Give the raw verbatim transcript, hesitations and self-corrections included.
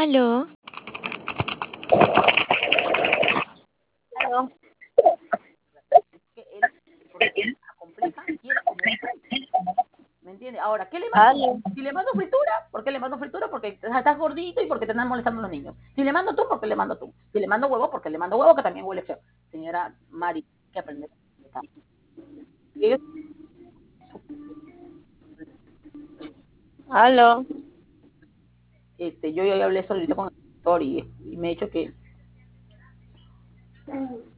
Aló, Claro. Que él, porque él compleja, quiere como ¿me entiendes? Ahora, ¿qué le mando? Aló. Si le mando fritura, ¿por qué le mando fritura? Porque estás gordito y porque te están molestando los niños. Si le mando tú, ¿por qué le mando tú? Si le mando huevo, porque le mando huevo, que también huele feo. Señora Mari, que aprender. Aló. Este, yo ya hablé solito con el doctor y, y me ha dicho que